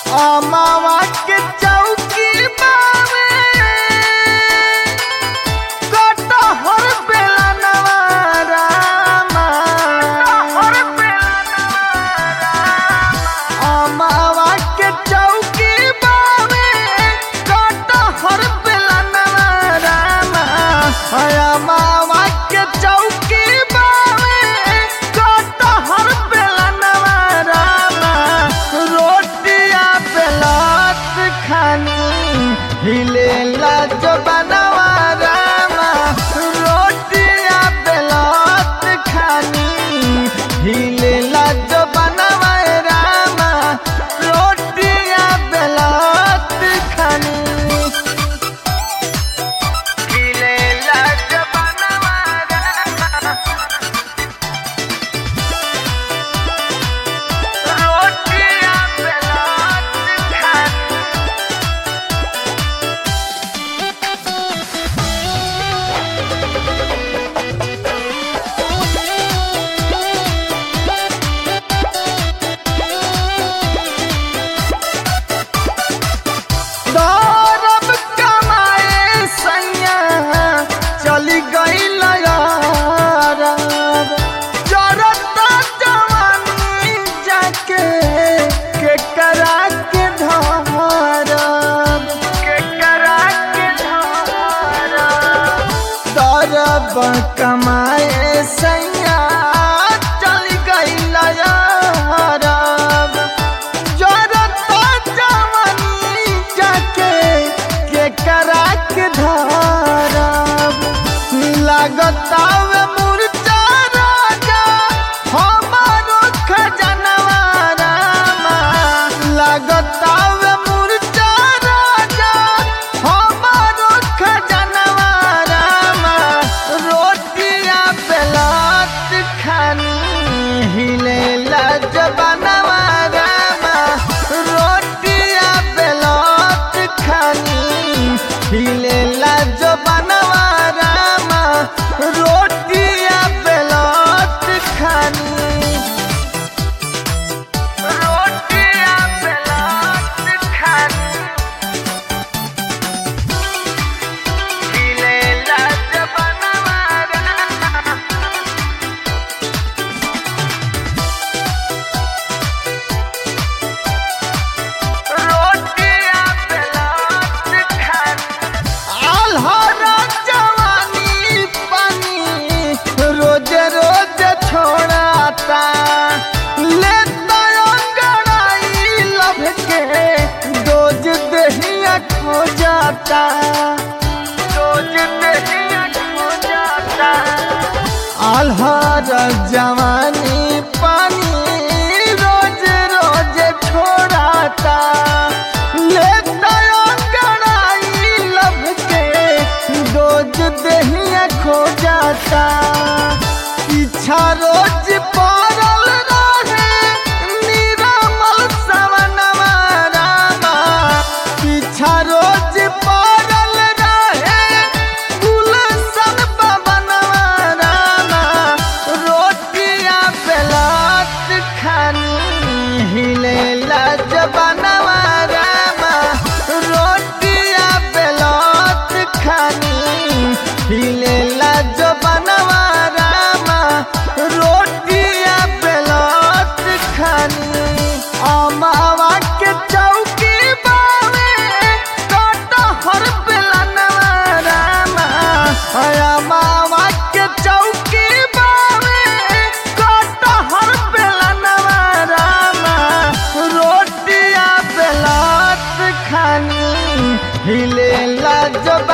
अमावा के चौकी बावे कटहर बेलनवा रामा अमावा के चौकी बावे कटहर बेलनवा रामा अमावा के चौकी बावे कटहर बेलनवा रामा रोटिया बेलत खानी हिलेला जो बनवा रामा रोटिया बेलत खानी हिलेला जो बनवा रामा रोटिया बेलत खानी हिलेला जो बनवा रामा रोटिया बेलत खानी दौरब कमाए सैया चली गई यारब जरता जवानी जाके के करा के धरब दौरब कमाए सैया चली गई यारब जरता जवानी जाके के करा के धरब लागता वे मुर्चा राजा हमारो खजनवा रामा लागता वे मुर्चा राजा हमारो खजनवा रामा रोटिया बेलत खानी हिलेला जबनवा रामा रोटिया बेलत खानी हिलेला जबनवा रामा रोटिया बेलत खानी रोटिया बेलत खानी हिलेला जबनवा रामा रोटिया बेलत खानी आल्हरा जवानी पानी रोज रोज छोड़ाता लेता अंगड़ाई लभ के रोज दहिया खो जाता आल्हरा जवानी पानी रोज रोज छोड़ाता लेता अंगड़ाई लभ के रोज दहिया खो जाता पीछा रोज पड़ल रहे निरामल सवनवा रामा पीछा रोज पड़ल रहे गुलशन पवनवा रामा रोटिया बेलत खानी हिलेला जबनवा रामा रोटिया बेलत खानी हिलेला जबनवा रामा रोटिया बेलत खानी अमावा के चौकी बावे कटहर बेलनवा रामा अमावा के चौकी बावे कटहर बेलनवा रामा रोटिया बेलत खानी हिलेला जो